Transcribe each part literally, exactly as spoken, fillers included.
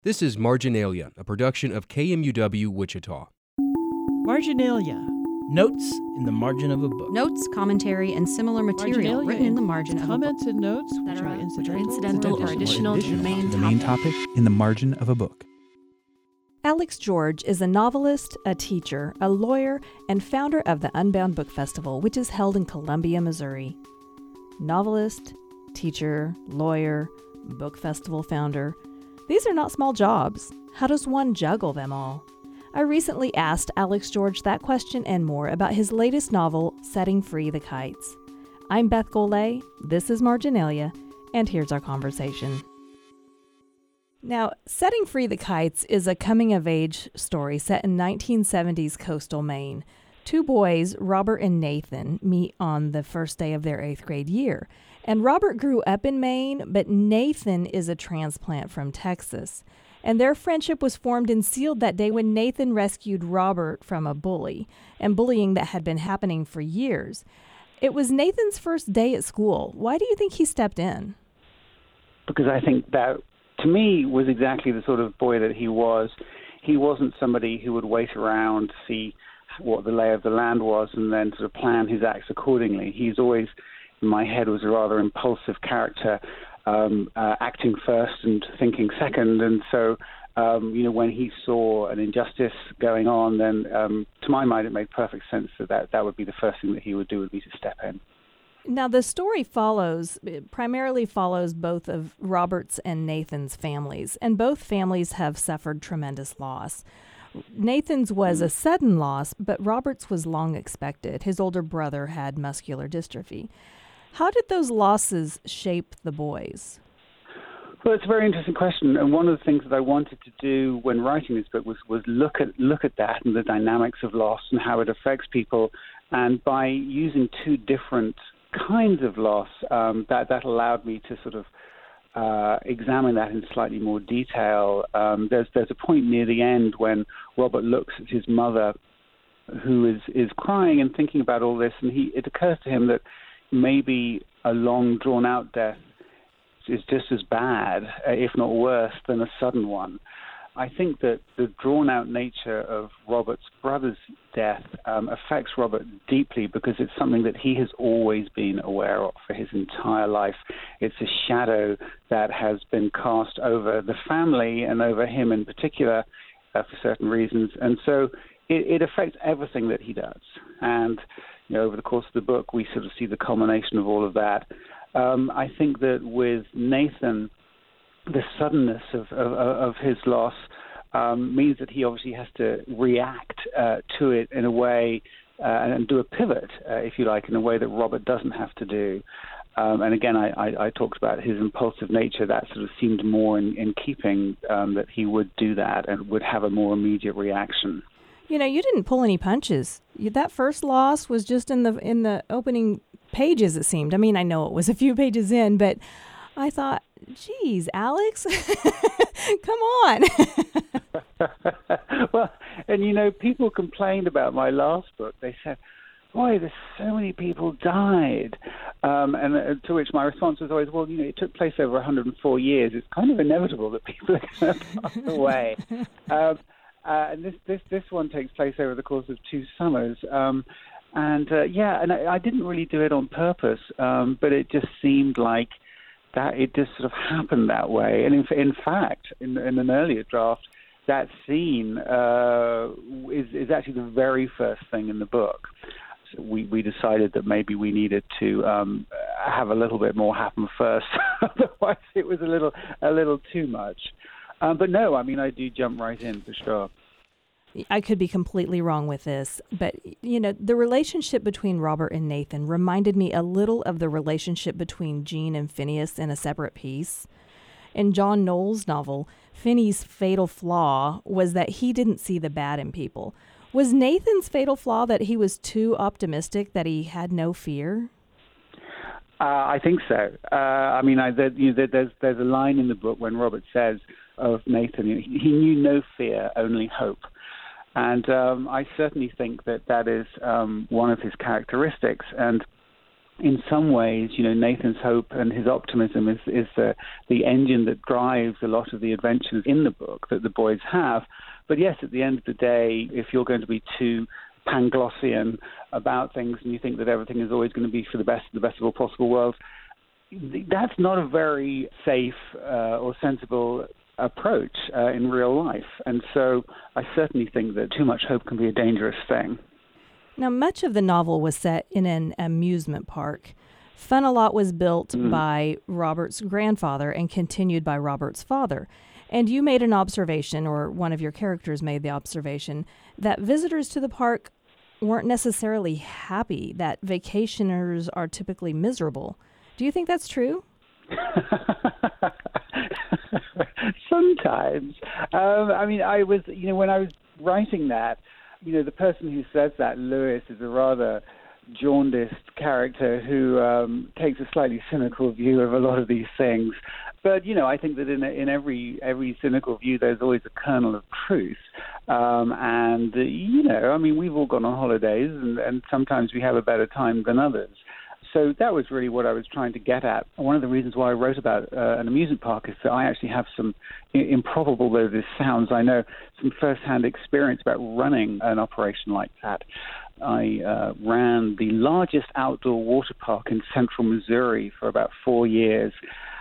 This is Marginalia, a production of K M U W Wichita. Marginalia. Notes in the margin of a book. Notes, commentary, and similar material Marginalia written in the margin of a book. Comments and notes that which are, are which incidental, are incidental or additional to the main the main topic in the margin of a book. Alex George is a novelist, a teacher, a lawyer, and founder of the Unbound Book Festival, which is held in Columbia, Missouri. Novelist, teacher, lawyer, book festival founder. These are not small jobs. How does one juggle them all? I recently asked Alex George that question and more about his latest novel, Setting Free the Kites. I'm Beth Golay, this is Marginalia, and here's our conversation. Now, Setting Free the Kites is a coming-of-age story set in nineteen seventies coastal Maine. Two boys, Robert and Nathan, meet on the first day of their eighth grade year. And Robert grew up in Maine, but Nathan is a transplant from Texas. And their friendship was formed and sealed that day when Nathan rescued Robert from a bully and bullying that had been happening for years. It was Nathan's first day at school. Why do you think he stepped in? Because I think that, to me, was exactly the sort of boy that he was. He wasn't somebody who would wait around to see what the lay of the land was and then sort of plan his acts accordingly. He's always, in my head, was a rather impulsive character, um, uh, acting first and thinking second. And so, um, you know, when he saw an injustice going on, then um, to my mind, it made perfect sense that, that that would be the first thing that he would do, would be to step in. Now, the story follows, it primarily follows both of Robert's and Nathan's families, and both families have suffered tremendous loss. Nathan's was a sudden loss, but Robert's was long expected. His older brother had muscular dystrophy. How did those losses shape the boys? Well, it's a very interesting question, and one of the things that I wanted to do when writing this book was, was look at look at that and the dynamics of loss and how it affects people, and by using two different kinds of loss, um, that that allowed me to sort of uh, examine that in slightly more detail. Um, there's there's a point near the end when Robert looks at his mother, who is is crying and thinking about all this, and he it occurs to him that maybe a long drawn out death is just as bad, uh, if not worse, than a sudden one. I think that the drawn-out nature of Robert's brother's death um, affects Robert deeply because it's something that he has always been aware of for his entire life. It's a shadow that has been cast over the family and over him in particular uh, for certain reasons. And so it, it affects everything that he does. And you know, over the course of the book, we sort of see the culmination of all of that. Um, I think that with Nathan, the suddenness of, of, of his loss um, means that he obviously has to react uh, to it in a way uh, and do a pivot, uh, if you like, in a way that Robert doesn't have to do. Um, and again, I, I, I talked about his impulsive nature. That sort of seemed more in, in keeping um, that he would do that and would have a more immediate reaction. You know, you didn't pull any punches. You, that first loss was just in the in the opening pages, it seemed. I mean, I know it was a few pages in, but I thought, geez, Alex, come on. Well, and you know, people complained about my last book. They said, boy, there's so many people died. Um, and uh, to which my response was always, well, you know, it took place over one hundred four years. It's kind of inevitable that people are going to pass away. Um, uh, and this, this, this one takes place over the course of two summers. Um, and, uh, yeah, and I, I didn't really do it on purpose, um, but it just seemed like that it just sort of happened that way. And in, in fact, in, in an earlier draft, that scene uh, is, is actually the very first thing in the book. So we, we decided that maybe we needed to um, have a little bit more happen first. Otherwise, it was a little a little too much. Um, but no, I mean, I do jump right in for sure. I could be completely wrong with this, but, you know, the relationship between Robert and Nathan reminded me a little of the relationship between Jean and Phineas in A Separate Peace. In John Knoll's novel, Finney's fatal flaw was that he didn't see the bad in people. Was Nathan's fatal flaw that he was too optimistic, that he had no fear? Uh, I think so. Uh, I mean, I, there, you know, there's there's a line in the book when Robert says of Nathan, he, he knew no fear, only hope. And um, I certainly think that that is um, one of his characteristics. And in some ways, you know, Nathan's hope and his optimism is, is the, the engine that drives a lot of the adventures in the book that the boys have. But yes, at the end of the day, if you're going to be too Panglossian about things and you think that everything is always going to be for the best of the best of all possible worlds, that's not a very safe uh, or sensible approach uh, in real life. And so I certainly think that too much hope can be a dangerous thing. Now, much of the novel was set in an amusement park. Fun-A-Lot was built mm. by Robert's grandfather and continued by Robert's father. And you made an observation, or one of your characters made the observation, that visitors to the park weren't necessarily happy, that vacationers are typically miserable. Do you think that's true? Sometimes. Um, I mean, I was, you know, when I was writing that, you know, the person who says that, Lewis, is a rather jaundiced character who um, takes a slightly cynical view of a lot of these things. But, you know, I think that in in every every cynical view, there's always a kernel of truth. Um, and, uh, you know, I mean, we've all gone on holidays, and, and sometimes we have a better time than others. So that was really what I was trying to get at. One of the reasons why I wrote about uh, an amusement park is that I actually have some, improbable though this sounds, I know some first-hand experience about running an operation like that. I uh, ran the largest outdoor water park in central Missouri for about four years.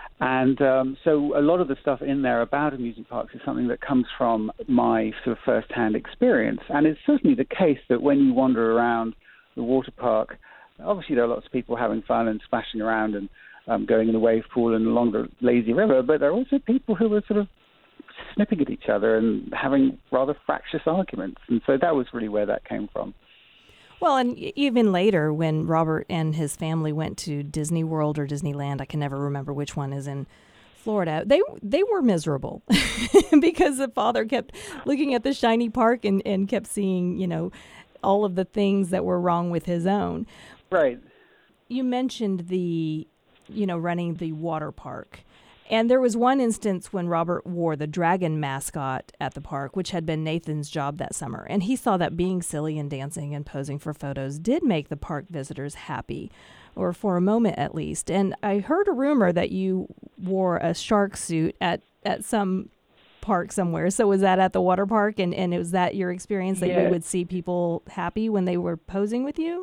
And um, so a lot of the stuff in there about amusement parks is something that comes from my sort of first-hand experience. And it's certainly the case that when you wander around the water park, obviously there are lots of people having fun and splashing around and um, going in the wave pool and along the lazy river, but there are also people who are sort of snipping at each other and having rather fractious arguments. And so that was really where that came from. Well, and even later when Robert and his family went to Disney World or Disneyland, I can never remember which one is in Florida, they they were miserable because the father kept looking at the shiny park and, and kept seeing, you know, all of the things that were wrong with his own. Right. You mentioned the, you know, running the water park. And there was one instance when Robert wore the dragon mascot at the park, which had been Nathan's job that summer. And he saw that being silly and dancing and posing for photos did make the park visitors happy, or for a moment at least. And I heard a rumor that you wore a shark suit at, at some park somewhere. So was that at the water park? And, and was that your experience that yeah. you would see people happy when they were posing with you?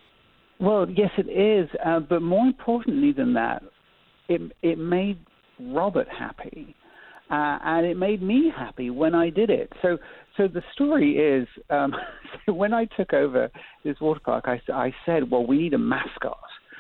Well, yes, it is. Uh, but more importantly than that, it it made Robert happy, uh, and it made me happy when I did it. So, so the story is, um, so when I took over this water park, I, I said, well, we need a mascot.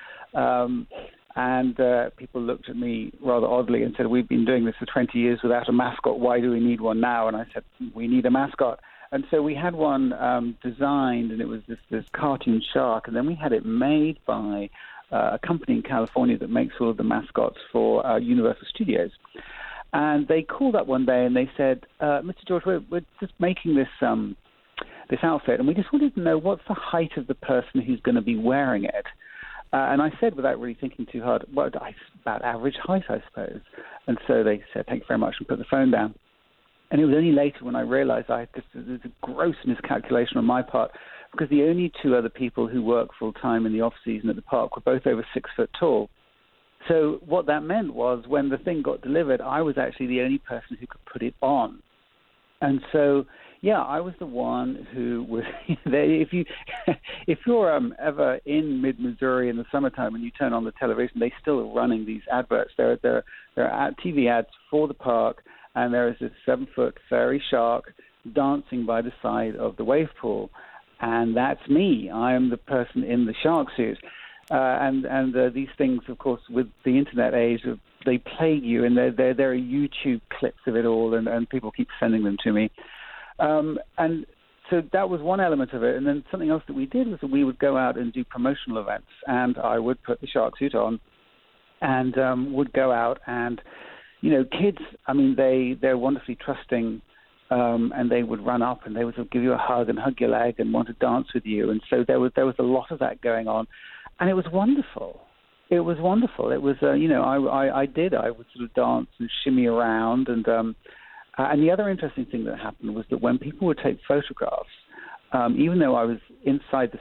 Um, and uh, people looked at me rather oddly and said, we've been doing this for twenty years without a mascot. Why do we need one now? And I said, we need a mascot. And so we had one um, designed, and it was this, this cartoon shark. And then we had it made by Uh, a company in California that makes all of the mascots for uh, Universal Studios. And they called up one day and they said, uh, Mister George, we're, we're just making this um, this outfit, and we just wanted to know what's the height of the person who's going to be wearing it. Uh, and I said, without really thinking too hard, well, about average height, I suppose. And so they said, thank you very much, and put the phone down. And it was only later when I realized I had this, this gross miscalculation on my part, because the only two other people who work full-time in the off-season at the park were both over six foot tall. So what that meant was when the thing got delivered, I was actually the only person who could put it on. And so, yeah, I was the one who was there. If, you, if you're um, ever in mid-Missouri in the summertime and you turn on the television, they still are running these adverts. There, there, there are T V ads for the park, and there is this seven-foot fairy shark dancing by the side of the wave pool. And that's me. I am the person in the shark suit. Uh, and and uh, these things, of course, with the internet age, they plague you. And there, there, there are YouTube clips of it all, and, and people keep sending them to me. Um, and so that was one element of it. And then something else that we did was that we would go out and do promotional events. And I would put the shark suit on and um, would go out. And, you know, kids, I mean, they, they're wonderfully trusting. Um, and they would run up and they would sort of give you a hug and hug your leg and want to dance with you. And so there was there was a lot of that going on. And it was wonderful. It was wonderful. It was, uh, you know, I, I, I did. I would sort of dance and shimmy around. And um, uh, and the other interesting thing that happened was that when people would take photographs, um, even though I was inside the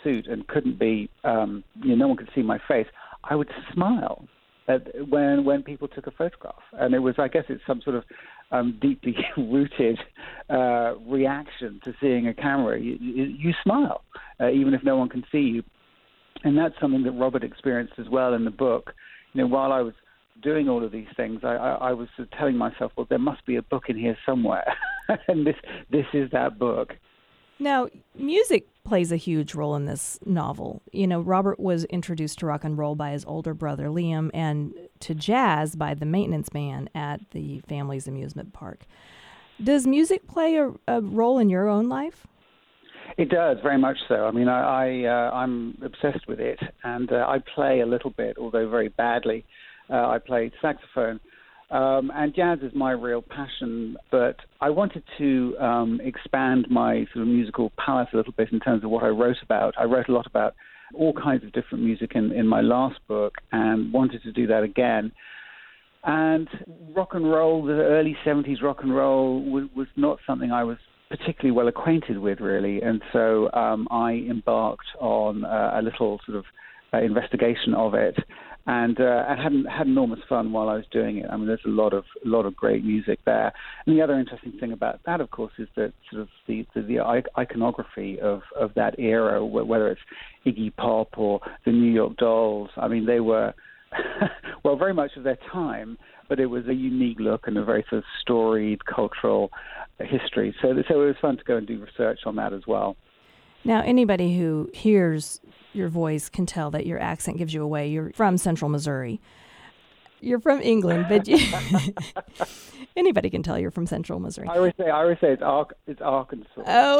suit and couldn't be, um, you know, no one could see my face, I would smile at, when when people took a photograph. And it was, I guess, it's some sort of um, deeply rooted uh, reaction to seeing a camera. You, you, you smile, uh, even if no one can see you. And that's something that Robert experienced as well in the book. You know, while I was doing all of these things, I, I, I was sort of telling myself, well, there must be a book in here somewhere. And this this is that book. Now, music plays a huge role in this novel. You know, Robert was introduced to rock and roll by his older brother, Liam, and to jazz by the maintenance man at the family's amusement park. Does music play a, a role in your own life? It does, very much so. I mean, I, I, uh, I'm obsessed with it, and uh, I play a little bit, although very badly. Uh, I play saxophone. Um, and jazz is my real passion, but I wanted to um, expand my sort of musical palette a little bit in terms of what I wrote about. I wrote a lot about all kinds of different music in, in my last book and wanted to do that again. And rock and roll, the early seventies rock and roll was, was not something I was particularly well acquainted with, really. And so um, I embarked on uh, a little sort of uh, investigation of it. And uh, I had had enormous fun while I was doing it. I mean, there's a lot of a lot of great music there. And the other interesting thing about that, of course, is that sort of the the, the iconography of, of that era, whether it's Iggy Pop or the New York Dolls. I mean, they were well very much of their time, but it was a unique look and a very sort of storied cultural history. So so it was fun to go and do research on that as well. Now, anybody who hears your voice can tell that your accent gives you away. You're from Central Missouri. You're from England, but you anybody can tell you're from Central Missouri. I always say, I always say it's, Ar- it's Arkansas.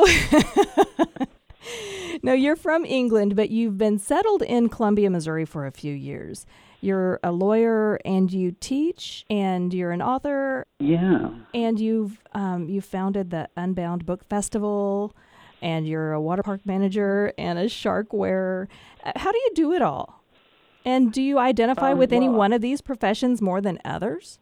Oh. No, you're from England, but you've been settled in Columbia, Missouri for a few years. You're a lawyer and you teach and you're an author. Yeah. And you've um, you founded the Unbound Book Festival. And you're a water park manager and a shark wearer. How do you do it all? And do you identify um, with well, any one of these professions more than others?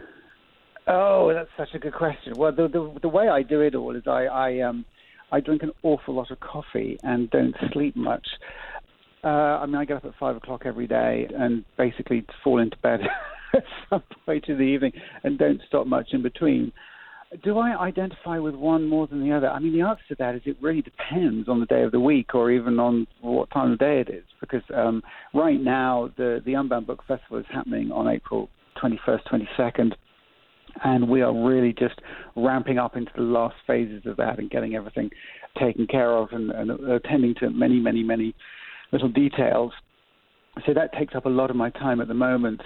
Oh, that's such a good question. Well, the the, the way I do it all is I I, um, I drink an awful lot of coffee and don't sleep much. Uh, I mean, I get up at five o'clock every day and basically fall into bed at some point in the evening and don't stop much in between. Do I identify with one more than the other? I mean, the answer to that is it really depends on the day of the week or even on what time of day it is. Because um, right now, the, the Unbound Book Festival is happening on April twenty-first, twenty-second. And we are really just ramping up into the last phases of that and getting everything taken care of and, and attending to many, many, many little details. So that takes up a lot of my time at the moment.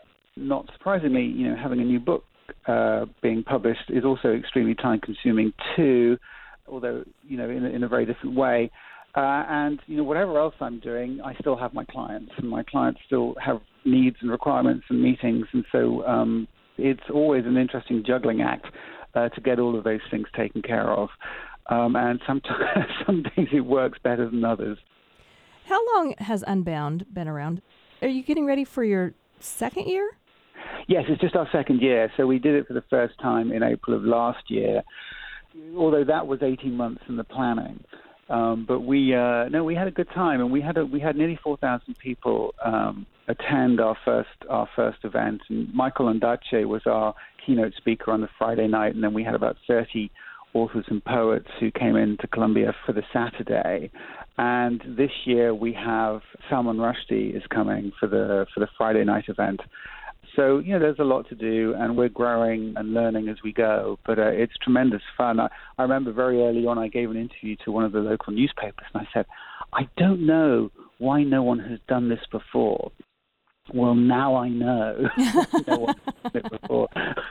Not surprisingly, you know, having a new book Uh, being published is also extremely time-consuming too, although, you know, in a, in a very different way. Uh, and, you know, whatever else I'm doing, I still have my clients, and my clients still have needs and requirements and meetings, and so um, it's always an interesting juggling act uh, to get all of those things taken care of. Um, and sometimes, some days it works better than others. How long has Unbound been around? Are you getting ready for your second year? Yes, it's just our second year. So we did it for the first time in April of last year, although that was eighteen months in the planning. Um, but we uh, no, we had a good time, and we had a, we had nearly four thousand people um, attend our first our first event. And Michael Ondaatje was our keynote speaker on the Friday night, and then we had about thirty authors and poets who came into Columbia for the Saturday. And this year we have Salman Rushdie is coming for the for the Friday night event. So, you know, there's a lot to do, and we're growing and learning as we go, but uh, it's tremendous fun. I, I remember very early on I gave an interview to one of the local newspapers, and I said, I don't know why no one has done this before. Well, now I know no one has done it before.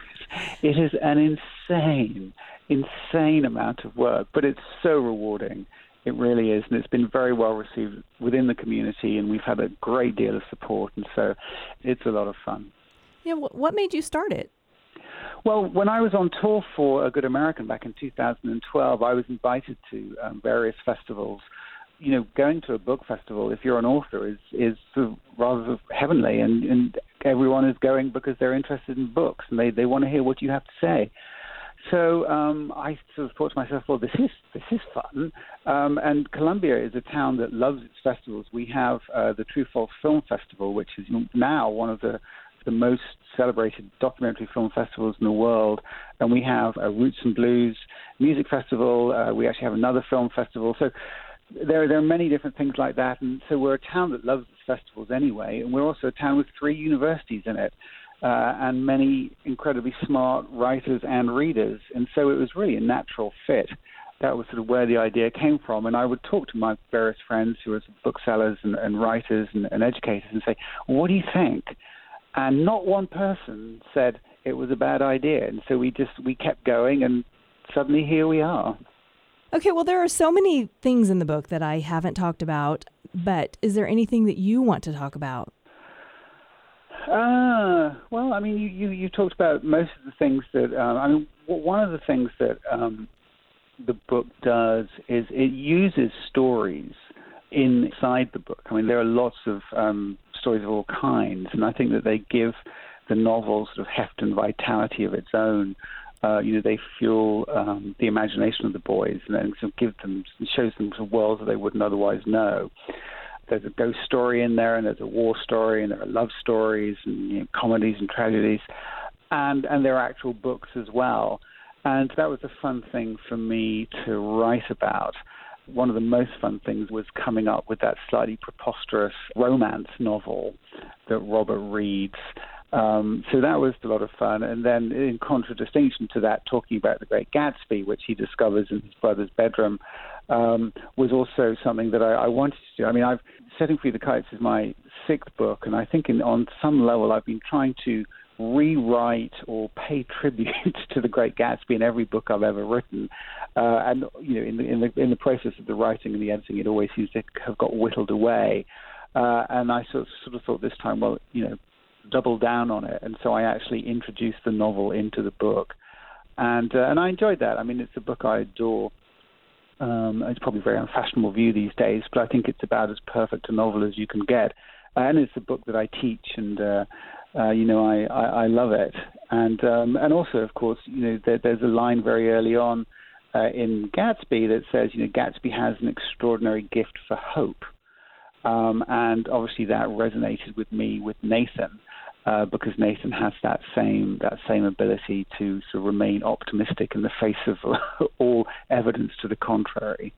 It is an insane, insane amount of work, but it's so rewarding. It really is, and it's been very well received within the community, and we've had a great deal of support, and so it's a lot of fun. Yeah, what made you start it? Well, when I was on tour for A Good American back in two thousand twelve, I was invited to um, various festivals. You know, going to a book festival, if you're an author, is is sort of rather sort of heavenly, and, and everyone is going because they're interested in books, and they, they want to hear what you have to say. So um, I sort of thought to myself, well, this is this is fun. Um, and Columbia is a town that loves its festivals. We have uh, the True False Film Festival, which is now one of the the most celebrated documentary film festivals in the world. And we have a Roots and Blues music festival. Uh, we actually have another film festival. So there, there are many different things like that. And so we're a town that loves its festivals anyway. And we're also a town with three universities in it. Uh, and many incredibly smart writers and readers. And so it was really a natural fit. That was sort of where the idea came from. And I would talk to my various friends who are booksellers and, and writers and, and educators and say, well, what do you think? And not one person said it was a bad idea. And so we just, we kept going, and suddenly here we are. Okay, well, there are so many things in the book that I haven't talked about, but is there anything that you want to talk about? Uh, well, I mean, you, you, you talked about most of the things that, um, I mean, one of the things that um, the book does is it uses stories inside the book. I mean, there are lots of um, stories of all kinds, and I think that they give the novel sort of heft and vitality of its own. Uh, you know, they fuel um, the imagination of the boys, and then sort of give them, shows them some worlds that they wouldn't otherwise know. There's a ghost story in there, and there's a war story, and there are love stories, and you know, comedies and tragedies, and and there are actual books as well. And that was a fun thing for me to write about. One of the most fun things was coming up with that slightly preposterous romance novel that Robert reads. Um, so that was a lot of fun. And then in contradistinction to that, talking about The Great Gatsby, which he discovers in his brother's bedroom, um, was also something that I, I wanted to do. I mean, I've Setting Free the Kites is my sixth book, and I think in, on some level I've been trying to rewrite or pay tribute to The Great Gatsby in every book I've ever written. Uh, and you know, in the, in the in the process of the writing and the editing, it always seems to have got whittled away. Uh, and I sort of, sort of thought this time, well, you know, double down on it. And so I actually introduced the novel into the book, and uh, and I enjoyed that. I mean, it's a book I adore. Um, it's probably a very unfashionable view these days, but I think it's about as perfect a novel as you can get. Uh, and it's a book that I teach, and uh, uh, you know, I, I, I love it. And um, and also, of course, you know, there, there's a line very early on uh, in Gatsby that says, you know, Gatsby has an extraordinary gift for hope. Um, and obviously that resonated with me with Nathan, uh, because Nathan has that same that same ability to sort of remain optimistic in the face of all evidence to the contrary.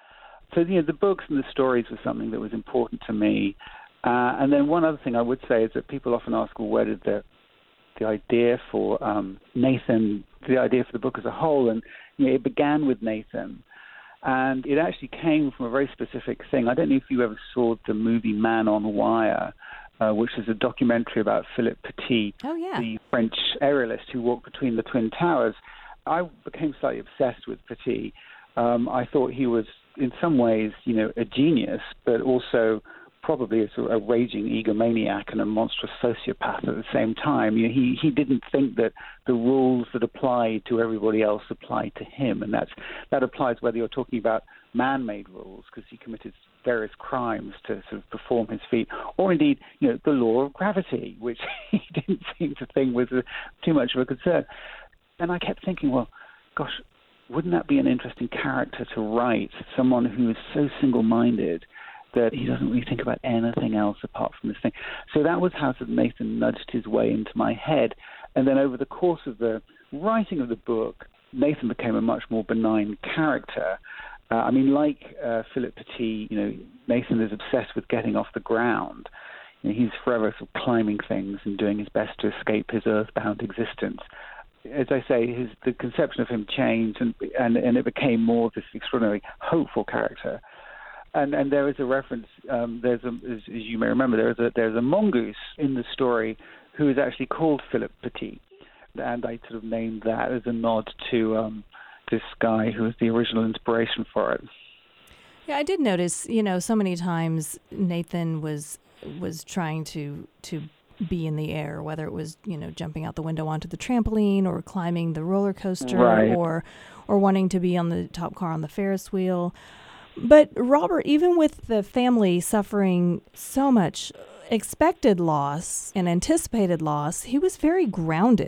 So, you know, the books and the stories were something that was important to me. Uh, and then one other thing I would say is that people often ask, well, where did the the idea for um, Nathan, the idea for the book as a whole, and you know, it began with Nathan. And it actually came from a very specific thing. I don't know if you ever saw the movie Man on Wire, uh, which is a documentary about Philippe Petit, oh, yeah. the French aerialist who walked between the Twin Towers. I became slightly obsessed with Petit. Um, I thought he was, in some ways, you know, a genius, but also probably a, sort of a raging egomaniac and a monstrous sociopath at the same time. You know, he he didn't think that the rules that applied to everybody else applied to him, and that's that applies whether you're talking about man-made rules, because he committed various crimes to sort of perform his feat, or indeed, you know, the law of gravity, which he didn't seem to think was a, too much of a concern. And I kept thinking, well, gosh, wouldn't that be an interesting character to write? Someone who is so single-minded that he doesn't really think about anything else apart from this thing. So that was how sort of Nathan nudged his way into my head. And then over the course of the writing of the book, Nathan became a much more benign character. Uh, I mean, like uh, Philippe Petit, you know, Nathan is obsessed with getting off the ground. You know, he's forever sort of climbing things and doing his best to escape his earthbound existence. As I say, his, the conception of him changed, and, and, and it became more of this extraordinary, hopeful character. And and there is a reference. Um, there's a, as, as you may remember, there is a there's a mongoose in the story who is actually called Philippe Petit, and I sort of named that as a nod to um, this guy who was the original inspiration for it. Yeah, I did notice. You know, so many times Nathan was was trying to to be in the air, whether it was, you know, jumping out the window onto the trampoline or climbing the roller coaster, right. or or wanting to be on the top car on the Ferris wheel. But Robert, even with the family suffering so much expected loss and anticipated loss, he was very grounded.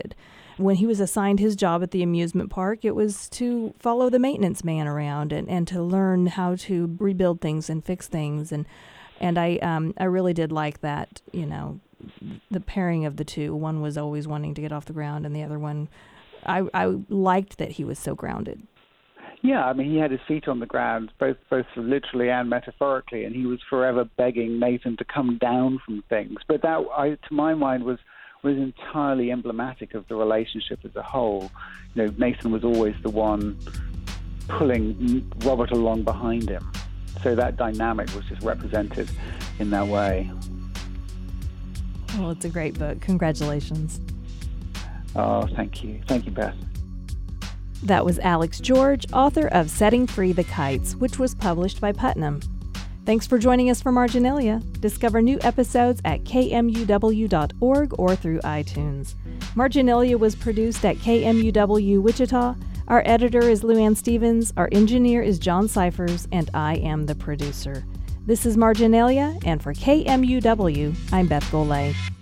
when he was assigned his job at the amusement park, it was to follow the maintenance man around and, and to learn how to rebuild things and fix things. And and I um, I really did like that, you know, the pairing of the two. One was always wanting to get off the ground, and the other one, I, I liked that he was so grounded. Yeah, I mean, he had his feet on the ground, both both literally and metaphorically, and he was forever begging Nathan to come down from things. But that, I, to my mind, was was entirely emblematic of the relationship as a whole. You know, Nathan was always the one pulling Robert along behind him. So that dynamic was just represented in that way. Well, it's a great book. Congratulations. Oh, thank you. Thank you, Beth. That was Alex George, author of Setting Free the Kites, which was published by Putnam. Thanks for joining us for Marginalia. Discover new episodes at k m u w dot org or through iTunes. Marginalia was produced at K M U W Wichita. Our editor is Luann Stevens, our engineer is John Cyphers, and I am the producer. This is Marginalia, and for K M U W, I'm Beth Golay.